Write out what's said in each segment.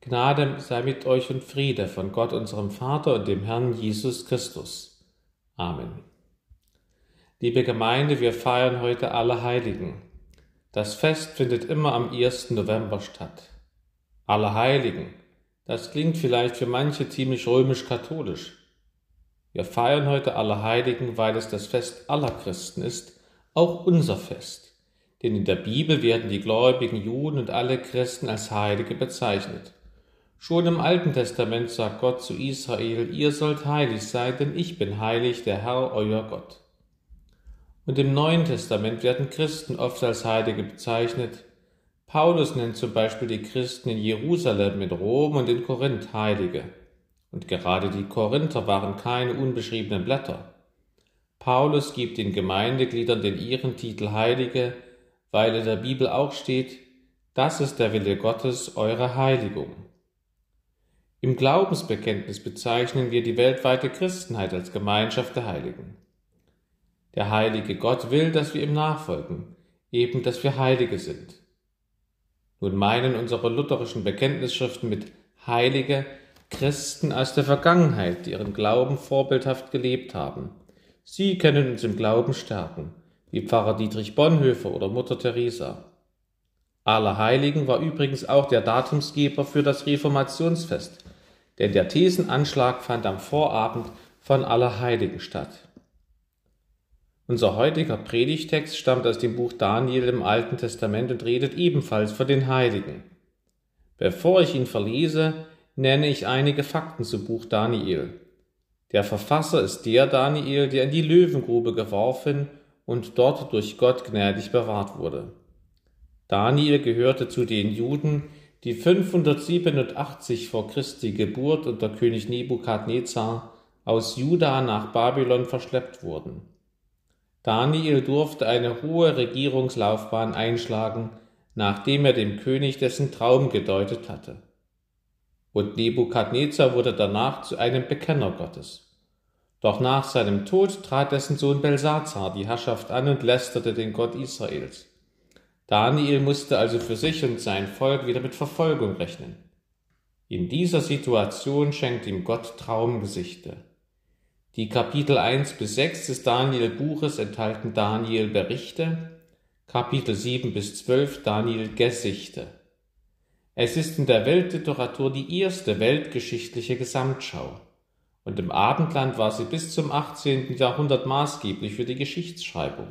Gnade sei mit euch und Friede von Gott, unserem Vater und dem Herrn Jesus Christus. Amen. Liebe Gemeinde, wir feiern heute Allerheiligen. Das Fest findet immer am 1. November statt. Allerheiligen, das klingt vielleicht für manche ziemlich römisch-katholisch. Wir feiern heute Allerheiligen, weil es das Fest aller Christen ist, auch unser Fest. Denn in der Bibel werden die gläubigen Juden und alle Christen als Heilige bezeichnet. Schon im Alten Testament sagt Gott zu Israel: Ihr sollt heilig sein, denn ich bin heilig, der Herr, euer Gott. Und im Neuen Testament werden Christen oft als Heilige bezeichnet. Paulus nennt zum Beispiel die Christen in Jerusalem, in Rom und in Korinth Heilige. Und gerade die Korinther waren keine unbeschriebenen Blätter. Paulus gibt den Gemeindegliedern den ihren Titel Heilige, weil in der Bibel auch steht: Das ist der Wille Gottes, eure Heiligung. Im Glaubensbekenntnis bezeichnen wir die weltweite Christenheit als Gemeinschaft der Heiligen. Der heilige Gott will, dass wir ihm nachfolgen, eben dass wir Heilige sind. Nun meinen unsere lutherischen Bekenntnisschriften mit Heilige Christen aus der Vergangenheit, die ihren Glauben vorbildhaft gelebt haben. Sie können uns im Glauben stärken, wie Pfarrer Dietrich Bonhoeffer oder Mutter Teresa. Allerheiligen war übrigens auch der Datumsgeber für das Reformationsfest, denn der Thesenanschlag fand am Vorabend von Allerheiligen statt. Unser heutiger Predigtext stammt aus dem Buch Daniel im Alten Testament und redet ebenfalls von den Heiligen. Bevor ich ihn verlese, nenne ich einige Fakten zum Buch Daniel. Der Verfasser ist der Daniel, der in die Löwengrube geworfen und dort durch Gott gnädig bewahrt wurde. Daniel gehörte zu den Juden, die 587 vor Christi Geburt unter König Nebukadnezar aus Juda nach Babylon verschleppt wurden. Daniel durfte eine hohe Regierungslaufbahn einschlagen, nachdem er dem König dessen Traum gedeutet hatte. Und Nebukadnezar wurde danach zu einem Bekenner Gottes. Doch nach seinem Tod trat dessen Sohn Belsazar die Herrschaft an und lästerte den Gott Israels. Daniel musste also für sich und sein Volk wieder mit Verfolgung rechnen. In dieser Situation schenkt ihm Gott Traumgesichte. Die Kapitel 1-6 des Daniel-Buches enthalten Daniel-Berichte, Kapitel 7-12 Daniel-Gesichte. Es ist in der Weltliteratur die erste weltgeschichtliche Gesamtschau, und im Abendland war sie bis zum 18. Jahrhundert maßgeblich für die Geschichtsschreibung.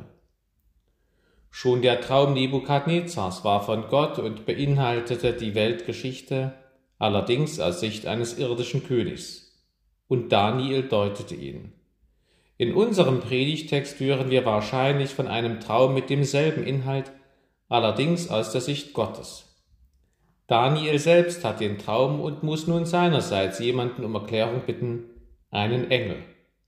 Schon der Traum Nebukadnezars war von Gott und beinhaltete die Weltgeschichte, allerdings aus Sicht eines irdischen Königs. Und Daniel deutete ihn. In unserem Predigtext hören wir wahrscheinlich von einem Traum mit demselben Inhalt, allerdings aus der Sicht Gottes. Daniel selbst hat den Traum und muss nun seinerseits jemanden um Erklärung bitten, einen Engel.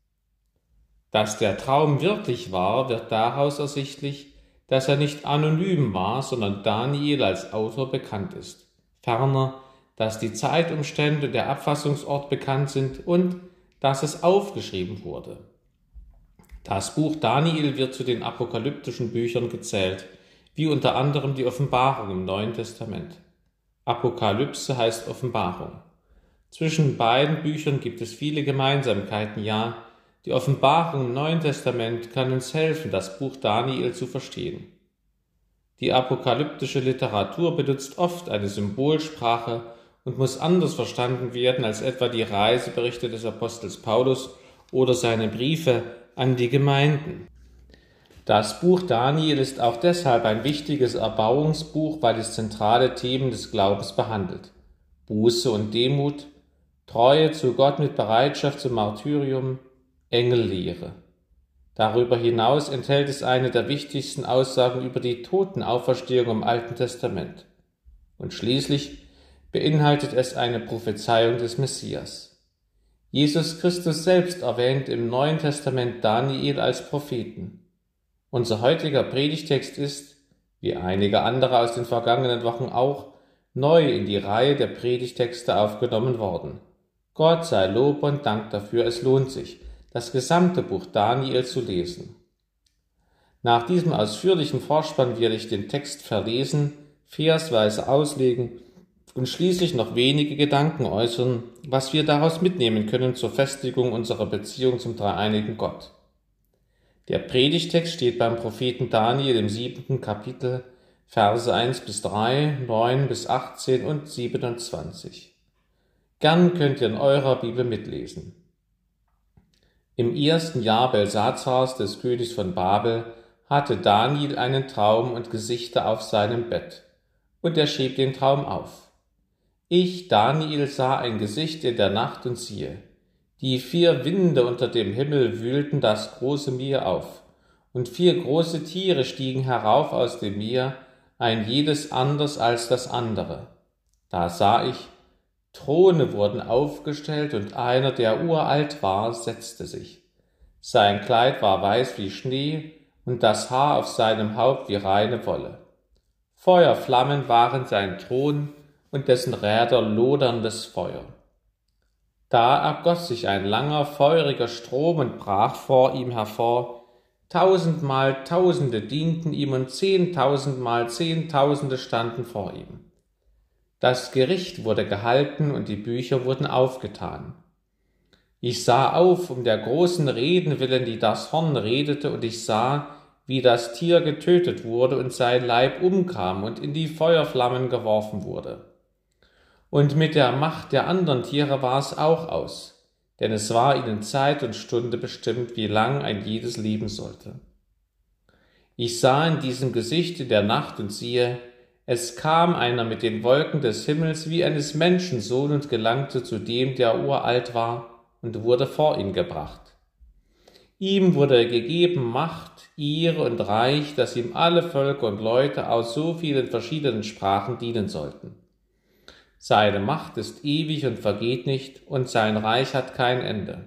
Dass der Traum wirklich war, wird daraus ersichtlich, dass er nicht anonym war, sondern Daniel als Autor bekannt ist. Ferner, dass die Zeitumstände und der Abfassungsort bekannt sind und dass es aufgeschrieben wurde. Das Buch Daniel wird zu den apokalyptischen Büchern gezählt, wie unter anderem die Offenbarung im Neuen Testament. Apokalypse heißt Offenbarung. Zwischen beiden Büchern gibt es viele Gemeinsamkeiten, ja, die Offenbarung im Neuen Testament kann uns helfen, das Buch Daniel zu verstehen. Die apokalyptische Literatur benutzt oft eine Symbolsprache und muss anders verstanden werden als etwa die Reiseberichte des Apostels Paulus oder seine Briefe an die Gemeinden. Das Buch Daniel ist auch deshalb ein wichtiges Erbauungsbuch, weil es zentrale Themen des Glaubens behandelt: Buße und Demut, Treue zu Gott mit Bereitschaft zum Martyrium, Engellehre. Darüber hinaus enthält es eine der wichtigsten Aussagen über die Totenauferstehung im Alten Testament. Und schließlich beinhaltet es eine Prophezeiung des Messias. Jesus Christus selbst erwähnt im Neuen Testament Daniel als Propheten. Unser heutiger Predigtext ist, wie einige andere aus den vergangenen Wochen auch, neu in die Reihe der Predigtexte aufgenommen worden. Gott sei Lob und Dank dafür, es lohnt sich, das gesamte Buch Daniel zu lesen. Nach diesem ausführlichen Vorspann werde ich den Text verlesen, versweise auslegen und schließlich noch wenige Gedanken äußern, was wir daraus mitnehmen können zur Festigung unserer Beziehung zum dreieinigen Gott. Der Predigtext steht beim Propheten Daniel im 7. Kapitel, Verse 1-3, 9-18 und 27. Gern könnt ihr in eurer Bibel mitlesen. Im ersten Jahr Belsazars, des Königs von Babel, hatte Daniel einen Traum und Gesichter auf seinem Bett, und er schrieb den Traum auf. Ich, Daniel, sah ein Gesicht in der Nacht und siehe, die 4 Winde unter dem Himmel wühlten das große Meer auf, und 4 große Tiere stiegen herauf aus dem Meer, ein jedes anders als das andere. Da sah ich, Throne wurden aufgestellt, und einer, der uralt war, setzte sich. Sein Kleid war weiß wie Schnee, und das Haar auf seinem Haupt wie reine Wolle. Feuerflammen waren sein Thron, und dessen Räder loderndes Feuer. Da ergoss sich ein langer, feuriger Strom und brach vor ihm hervor. 1000-mal Tausende dienten ihm und 10.000-mal Zehntausende standen vor ihm. Das Gericht wurde gehalten und die Bücher wurden aufgetan. Ich sah auf, um der großen Reden willen, die das Horn redete, und ich sah, wie das Tier getötet wurde und sein Leib umkam und in die Feuerflammen geworfen wurde. Und mit der Macht der anderen Tiere war es auch aus, denn es war ihnen Zeit und Stunde bestimmt, wie lang ein jedes leben sollte. Ich sah in diesem Gesicht in der Nacht und siehe, es kam einer mit den Wolken des Himmels wie eines Menschensohn und gelangte zu dem, der uralt war, und wurde vor ihn gebracht. Ihm wurde gegeben Macht, Ehre und Reich, dass ihm alle Völker und Leute aus so vielen verschiedenen Sprachen dienen sollten. Seine Macht ist ewig und vergeht nicht, und sein Reich hat kein Ende.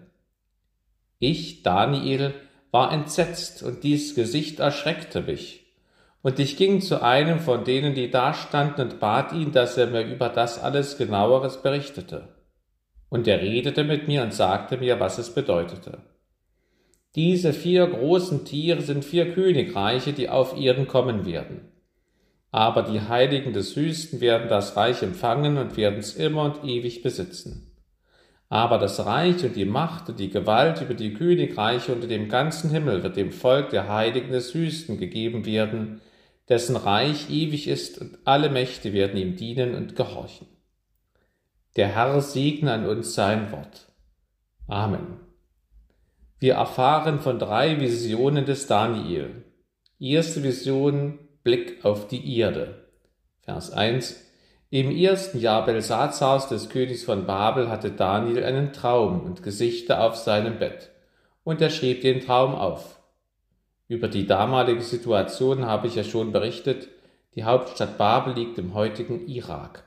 Ich, Daniel, war entsetzt, und dies Gesicht erschreckte mich. Und ich ging zu einem von denen, die da standen, und bat ihn, dass er mir über das alles Genaueres berichtete. Und er redete mit mir und sagte mir, was es bedeutete. Diese 4 großen Tiere sind 4 Königreiche, die auf Erden kommen werden. Aber die Heiligen des Höchsten werden das Reich empfangen und werden es immer und ewig besitzen. Aber das Reich und die Macht und die Gewalt über die Königreiche unter dem ganzen Himmel wird dem Volk der Heiligen des Höchsten gegeben werden, dessen Reich ewig ist, und alle Mächte werden ihm dienen und gehorchen. Der Herr segne an uns sein Wort. Amen. Wir erfahren von 3 Visionen des Daniel. Erste Vision: Blick auf die Erde. Vers 1. Im ersten Jahr Belsazars, des Königs von Babel, hatte Daniel einen Traum und Gesichter auf seinem Bett, und er schrieb den Traum auf. Über die damalige Situation habe ich ja schon berichtet. Die Hauptstadt Babel liegt im heutigen Irak.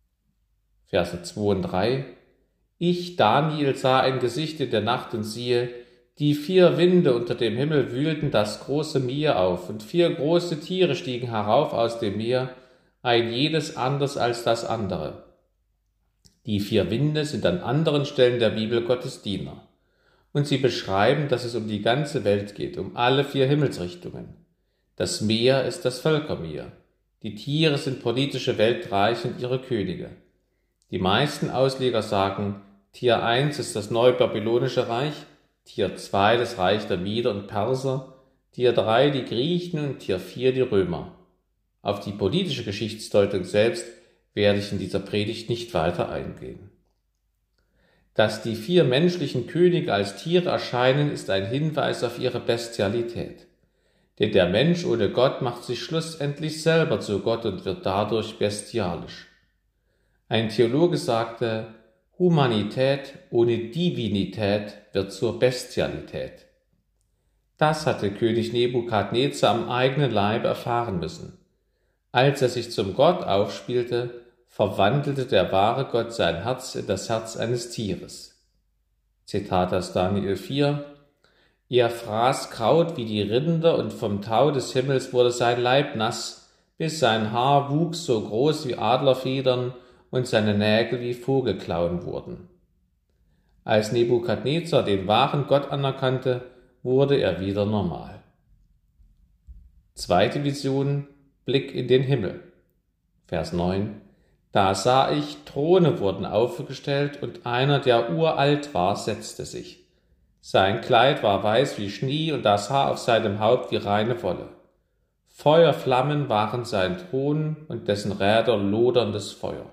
Verse 2 und 3. Ich, Daniel, sah ein Gesicht in der Nacht und siehe, die 4 Winde unter dem Himmel wühlten das große Meer auf, und 4 große Tiere stiegen herauf aus dem Meer, ein jedes anders als das andere. Die 4 Winde sind an anderen Stellen der Bibel Gottes Diener, und sie beschreiben, dass es um die ganze Welt geht, um alle 4 Himmelsrichtungen. Das Meer ist das Völkermeer, die Tiere sind politische Weltreiche und ihre Könige. Die meisten Ausleger sagen, Tier 1 ist das Neubabylonische Reich, Tier 2 das Reich der Meder und Perser, Tier 3 die Griechen und Tier 4 die Römer. Auf die politische Geschichtsdeutung selbst werde ich in dieser Predigt nicht weiter eingehen. Dass die 4 menschlichen Könige als Tiere erscheinen, ist ein Hinweis auf ihre Bestialität. Denn der Mensch ohne Gott macht sich schlussendlich selber zu Gott und wird dadurch bestialisch. Ein Theologe sagte, Humanität ohne Divinität wird zur Bestialität. Das hatte König Nebukadnezar am eigenen Leib erfahren müssen. Als er sich zum Gott aufspielte, verwandelte der wahre Gott sein Herz in das Herz eines Tieres. Zitat aus Daniel 4. Er fraß Kraut wie die Rinder, und vom Tau des Himmels wurde sein Leib nass, bis sein Haar wuchs so groß wie Adlerfedern und seine Nägel wie Vogelklauen wurden. Als Nebukadnezar den wahren Gott anerkannte, wurde er wieder normal. Zweite Vision: Blick in den Himmel. Vers 9. Da sah ich, Throne wurden aufgestellt, und einer, der uralt war, setzte sich. Sein Kleid war weiß wie Schnee, und das Haar auf seinem Haupt wie reine Wolle. Feuerflammen waren sein Thron, und dessen Räder loderndes Feuer.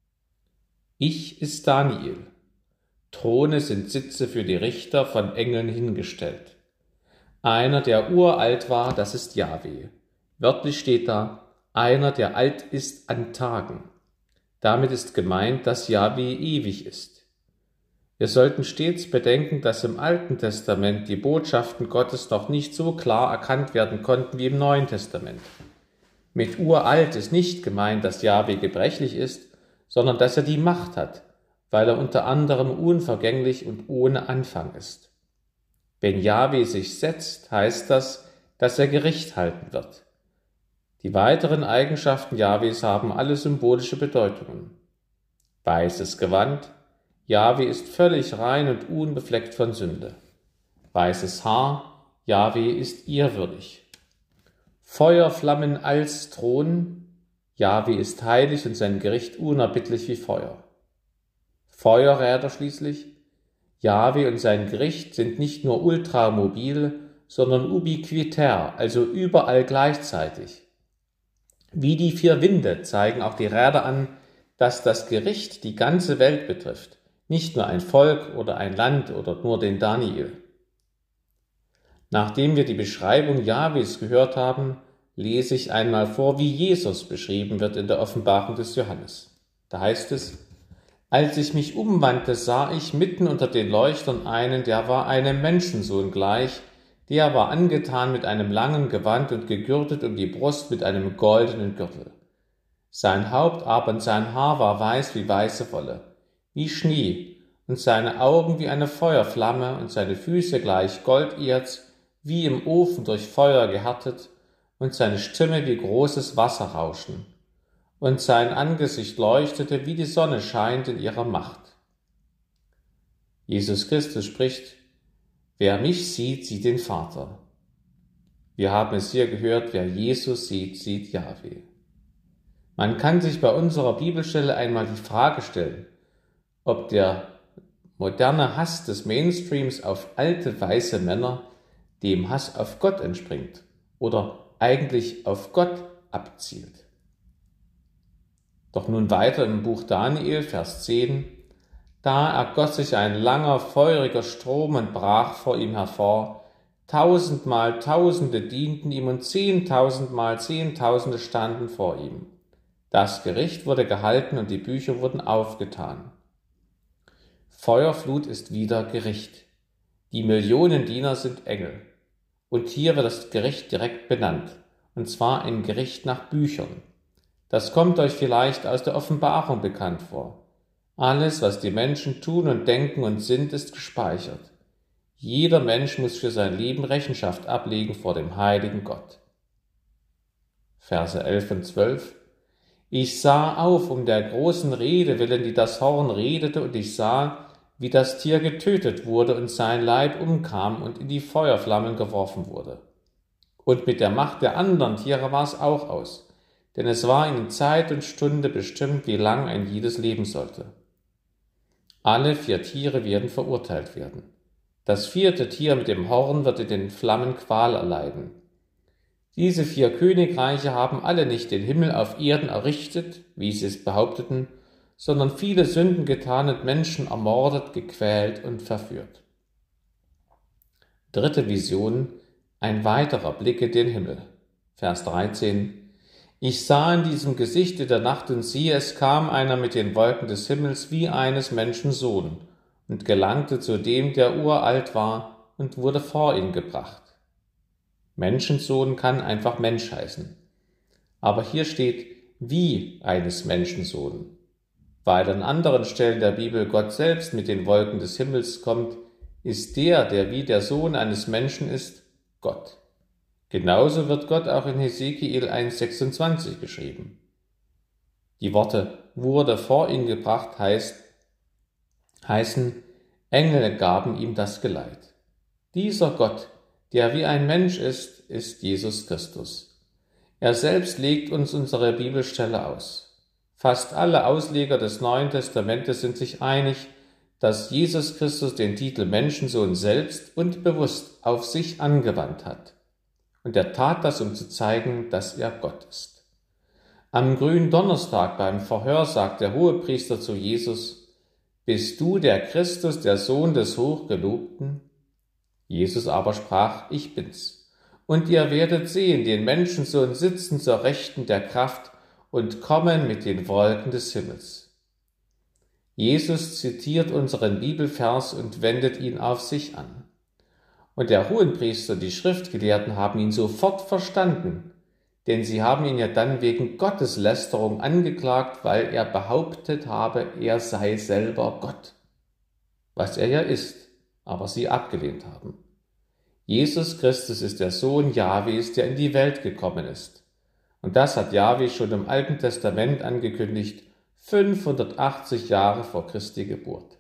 Ich ist Daniel. Throne sind Sitze für die Richter, von Engeln hingestellt. Einer, der uralt war, das ist Jahwe. Wörtlich steht da, einer, der alt ist an Tagen. Damit ist gemeint, dass Jahwe ewig ist. Wir sollten stets bedenken, dass im Alten Testament die Botschaften Gottes noch nicht so klar erkannt werden konnten wie im Neuen Testament. Mit uralt ist nicht gemeint, dass Jahwe gebrechlich ist, sondern dass er die Macht hat, weil er unter anderem unvergänglich und ohne Anfang ist. Wenn Jahwe sich setzt, heißt das, dass er Gericht halten wird. Die weiteren Eigenschaften Jahwes haben alle symbolische Bedeutungen. Weißes Gewand, Jahwe ist völlig rein und unbefleckt von Sünde. Weißes Haar, Jahwe ist ehrwürdig. Feuerflammen als Thron, Jahwe ist heilig und sein Gericht unerbittlich wie Feuer. Feuerräder schließlich, Jahwe und sein Gericht sind nicht nur ultramobil, sondern ubiquitär, also überall gleichzeitig. Wie die 4 Winde zeigen auch die Räder an, dass das Gericht die ganze Welt betrifft, nicht nur ein Volk oder ein Land oder nur den Daniel. Nachdem wir die Beschreibung Jahwes gehört haben, lese ich einmal vor, wie Jesus beschrieben wird in der Offenbarung des Johannes. Da heißt es: Als ich mich umwandte, sah ich mitten unter den Leuchtern einen, der war einem Menschensohn gleich, der war angetan mit einem langen Gewand und gegürtet um die Brust mit einem goldenen Gürtel. Sein Haupt aber und sein Haar war weiß wie weiße Wolle, wie Schnee, und seine Augen wie eine Feuerflamme und seine Füße gleich Golderz, wie im Ofen durch Feuer gehärtet, und seine Stimme wie großes Wasserrauschen. Und sein Angesicht leuchtete, wie die Sonne scheint in ihrer Macht. Jesus Christus spricht: Wer mich sieht, sieht den Vater. Wir haben es hier gehört, wer Jesus sieht, sieht Jahwe. Man kann sich bei unserer Bibelstelle einmal die Frage stellen, ob der moderne Hass des Mainstreams auf alte weiße Männer dem Hass auf Gott entspringt oder eigentlich auf Gott abzielt. Doch nun weiter im Buch Daniel, Vers 10: Da ergoss sich ein langer, feuriger Strom und brach vor ihm hervor. 1000-mal Tausende dienten ihm und 10.000-mal Zehntausende standen vor ihm. Das Gericht wurde gehalten und die Bücher wurden aufgetan. Feuerflut ist wieder Gericht. Die Millionen Diener sind Engel. Und hier wird das Gericht direkt benannt, und zwar ein Gericht nach Büchern. Das kommt euch vielleicht aus der Offenbarung bekannt vor. Alles, was die Menschen tun und denken und sind, ist gespeichert. Jeder Mensch muss für sein Leben Rechenschaft ablegen vor dem heiligen Gott. Verse 11 und 12: Ich sah auf um der großen Rede willen, die das Horn redete, und ich sah, wie das Tier getötet wurde und sein Leib umkam und in die Feuerflammen geworfen wurde. Und mit der Macht der anderen Tiere war es auch aus, denn es war ihnen Zeit und Stunde bestimmt, wie lang ein jedes leben sollte. Alle 4 Tiere werden verurteilt werden. Das 4. Tier mit dem Horn wird in den Flammen Qual erleiden. Diese 4 Königreiche haben alle nicht den Himmel auf Erden errichtet, wie sie es behaupteten, sondern viele Sünden getan und Menschen ermordet, gequält und verführt. 3. Vision: Ein weiterer Blick in den Himmel. Vers 13: Ich sah in diesem Gesicht in der Nacht, und siehe, es kam einer mit den Wolken des Himmels wie eines Menschen Sohn und gelangte zu dem, der uralt war, und wurde vor ihn gebracht. Menschensohn kann einfach Mensch heißen. Aber hier steht wie eines Menschensohn. Weil an anderen Stellen der Bibel Gott selbst mit den Wolken des Himmels kommt, ist der wie der Sohn eines Menschen ist, Gott. Genauso wird Gott auch in Hesekiel 1,26 geschrieben. Die Worte wurde vor ihn gebracht heißen, Engel gaben ihm das Geleit. Dieser Gott, der wie ein Mensch ist Jesus Christus. Er selbst legt uns unsere Bibelstelle aus. Fast alle Ausleger des Neuen Testamentes sind sich einig, dass Jesus Christus den Titel Menschensohn selbst und bewusst auf sich angewandt hat. Und er tat das, um zu zeigen, dass er Gott ist. Am Gründonnerstag beim Verhör sagt der Hohepriester zu Jesus: Bist du der Christus, der Sohn des Hochgelobten? Jesus aber sprach: Ich bin's. Und ihr werdet sehen den Menschensohn sitzen zur Rechten der Kraft und kommen mit den Wolken des Himmels. Jesus zitiert unseren Bibelvers und wendet ihn auf sich an. Und der Hohenpriester und die Schriftgelehrten haben ihn sofort verstanden, denn sie haben ihn ja dann wegen Gotteslästerung angeklagt, weil er behauptet habe, er sei selber Gott. Was er ja ist, aber sie abgelehnt haben. Jesus Christus ist der Sohn Jahwes, der in die Welt gekommen ist. Und das hat Jahwe schon im Alten Testament angekündigt, 580 Jahre vor Christi Geburt.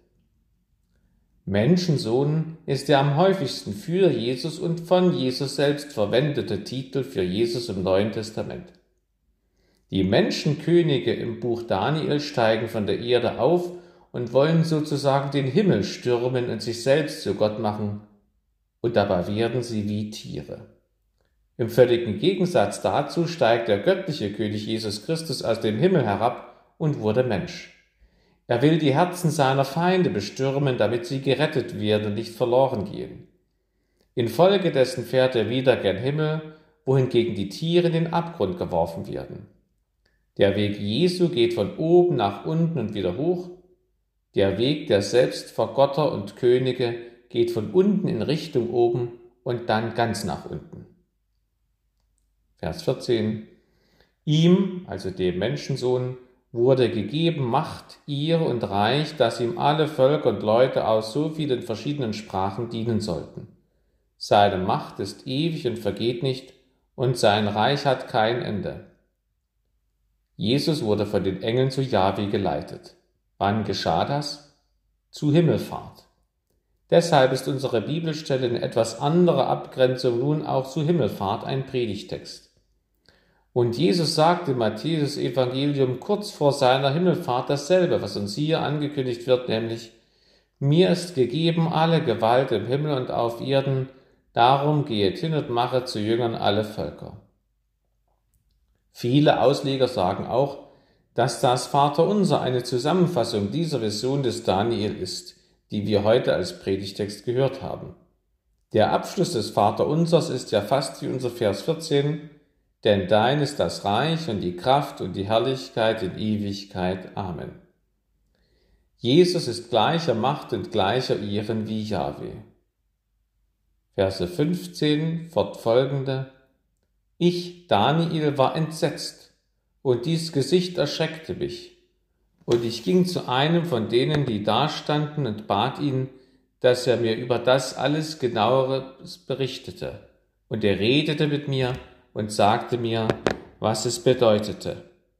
Menschensohn ist der am häufigsten für Jesus und von Jesus selbst verwendete Titel für Jesus im Neuen Testament. Die Menschenkönige im Buch Daniel steigen von der Erde auf und wollen sozusagen den Himmel stürmen und sich selbst zu Gott machen, und dabei werden sie wie Tiere. Im völligen Gegensatz dazu steigt der göttliche König Jesus Christus aus dem Himmel herab und wurde Mensch. Er will die Herzen seiner Feinde bestürmen, damit sie gerettet werden und nicht verloren gehen. Infolgedessen fährt er wieder gen Himmel, wohingegen die Tiere in den Abgrund geworfen werden. Der Weg Jesu geht von oben nach unten und wieder hoch. Der Weg der Selbstvergotter und Könige geht von unten in Richtung oben und dann ganz nach unten. Vers 14. Ihm, also dem Menschensohn, wurde gegeben Macht, Ehre und Reich, dass ihm alle Völker und Leute aus so vielen verschiedenen Sprachen dienen sollten. Seine Macht ist ewig und vergeht nicht, und sein Reich hat kein Ende. Jesus wurde von den Engeln zu Jahwe geleitet. Wann geschah das? Zu Himmelfahrt. Deshalb ist unsere Bibelstelle in etwas anderer Abgrenzung nun auch zu Himmelfahrt ein Predigtext. Und Jesus sagt im Matthäus-Evangelium kurz vor seiner Himmelfahrt dasselbe, was uns hier angekündigt wird, nämlich: Mir ist gegeben alle Gewalt im Himmel und auf Erden, darum gehet hin und machet zu Jüngern alle Völker. Viele Ausleger sagen auch, dass das Vaterunser eine Zusammenfassung dieser Vision des Daniel ist, die wir heute als Predigtext gehört haben. Der Abschluss des Vaterunsers ist ja fast wie unser Vers 14: Denn dein ist das Reich und die Kraft und die Herrlichkeit in Ewigkeit. Amen. Jesus ist gleicher Macht und gleicher Ehren wie Jahwe. Verse 15 fortfolgende: Ich, Daniel, war entsetzt, und dies Gesicht erschreckte mich. Und ich ging zu einem von denen, die dastanden, und bat ihn, dass er mir über das alles genaueres berichtete. Und er redete mit mir und sagte mir, was es bedeutete.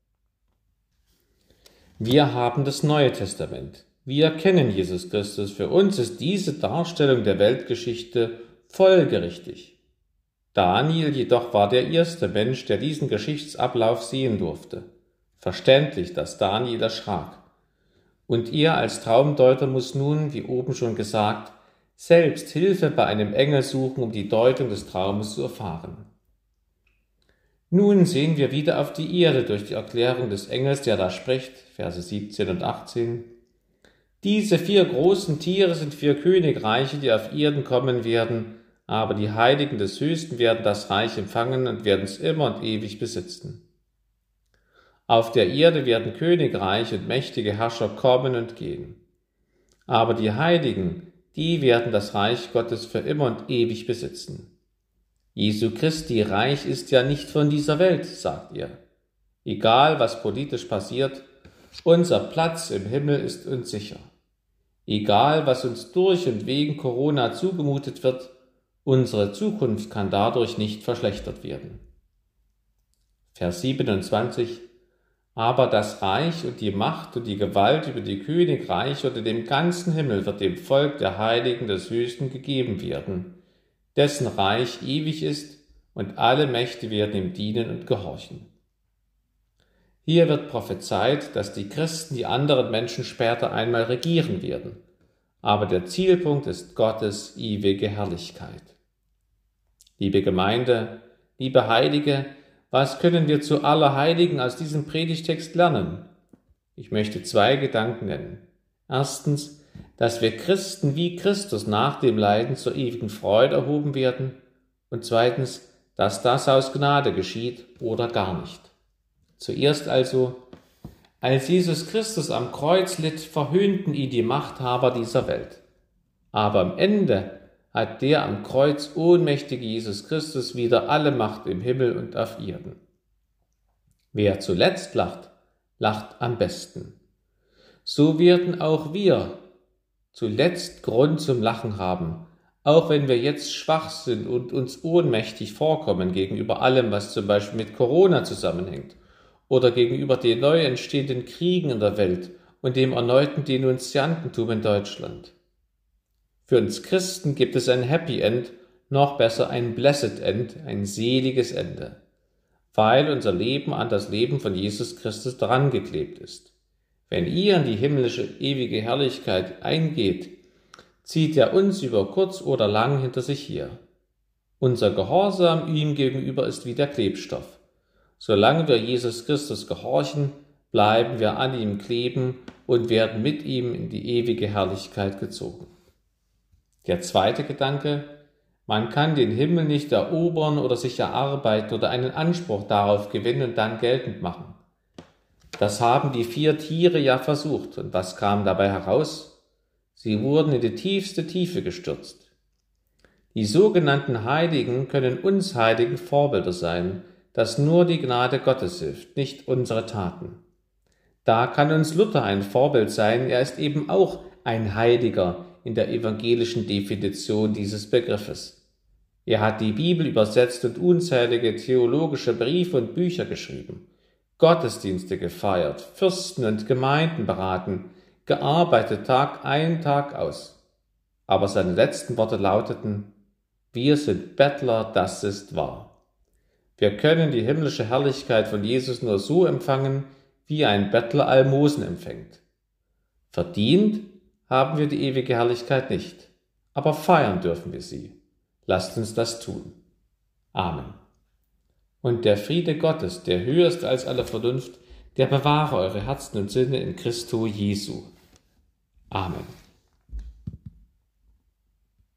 Wir haben das Neue Testament. Wir kennen Jesus Christus. Für uns ist diese Darstellung der Weltgeschichte folgerichtig. Daniel jedoch war der erste Mensch, der diesen Geschichtsablauf sehen durfte. Verständlich, dass Daniel erschrak. Und er als Traumdeuter muss nun, wie oben schon gesagt, selbst Hilfe bei einem Engel suchen, um die Deutung des Traumes zu erfahren. Nun sehen wir wieder auf die Erde durch die Erklärung des Engels, der da spricht, Verse 17 und 18. Diese 4 großen Tiere sind 4 Königreiche, die auf Erden kommen werden, aber die Heiligen des Höchsten werden das Reich empfangen und werden es immer und ewig besitzen. Auf der Erde werden Königreiche und mächtige Herrscher kommen und gehen. Aber die Heiligen, die werden das Reich Gottes für immer und ewig besitzen. Jesu Christi Reich ist ja nicht von dieser Welt, sagt er. Egal, was politisch passiert, unser Platz im Himmel ist uns sicher. Egal, was uns durch und wegen Corona zugemutet wird, unsere Zukunft kann dadurch nicht verschlechtert werden. Vers 27. Aber das Reich und die Macht und die Gewalt über die Königreiche unter dem ganzen Himmel wird dem Volk der Heiligen des Höchsten gegeben werden, dessen Reich ewig ist, und alle Mächte werden ihm dienen und gehorchen. Hier wird prophezeit, dass die Christen die anderen Menschen später einmal regieren werden. Aber der Zielpunkt ist Gottes ewige Herrlichkeit. Liebe Gemeinde, liebe Heilige, was können wir zu Allerheiligen aus diesem Predigtext lernen? Ich möchte 2 Gedanken nennen. Erstens, dass wir Christen wie Christus nach dem Leiden zur ewigen Freude erhoben werden. Und zweitens, dass das aus Gnade geschieht oder gar nicht. Zuerst also, als Jesus Christus am Kreuz litt, verhöhnten ihn die Machthaber dieser Welt. Aber am Ende hat der am Kreuz ohnmächtige Jesus Christus wieder alle Macht im Himmel und auf Erden. Wer zuletzt lacht, lacht am besten. So werden auch wir zuletzt Grund zum Lachen haben, auch wenn wir jetzt schwach sind und uns ohnmächtig vorkommen gegenüber allem, was zum Beispiel mit Corona zusammenhängt oder gegenüber den neu entstehenden Kriegen in der Welt und dem erneuten Denunziantentum in Deutschland. Für uns Christen gibt es ein Happy End, noch besser ein Blessed End, ein seliges Ende, weil unser Leben an das Leben von Jesus Christus drangeklebt ist. Wenn ihr in die himmlische ewige Herrlichkeit eingeht, zieht er uns über kurz oder lang hinter sich her. Unser Gehorsam ihm gegenüber ist wie der Klebstoff. Solange wir Jesus Christus gehorchen, bleiben wir an ihm kleben und werden mit ihm in die ewige Herrlichkeit gezogen. Der zweite Gedanke: Man kann den Himmel nicht erobern oder sich erarbeiten oder einen Anspruch darauf gewinnen und dann geltend machen. Das haben die 4 Tiere ja versucht. Und was kam dabei heraus? Sie wurden in die tiefste Tiefe gestürzt. Die sogenannten Heiligen können uns Heiligen Vorbilder sein, dass nur die Gnade Gottes hilft, nicht unsere Taten. Da kann uns Luther ein Vorbild sein, er ist eben auch ein Heiliger in der evangelischen Definition dieses Begriffes. Er hat die Bibel übersetzt und unzählige theologische Briefe und Bücher geschrieben, Gottesdienste gefeiert, Fürsten und Gemeinden beraten, gearbeitet Tag ein, Tag aus. Aber seine letzten Worte lauteten: Wir sind Bettler, das ist wahr. Wir können die himmlische Herrlichkeit von Jesus nur so empfangen, wie ein Bettler Almosen empfängt. Verdient haben wir die ewige Herrlichkeit nicht, aber feiern dürfen wir sie. Lasst uns das tun. Amen. Und der Friede Gottes, der höher ist als alle Vernunft, der bewahre eure Herzen und Sinne in Christo Jesu. Amen.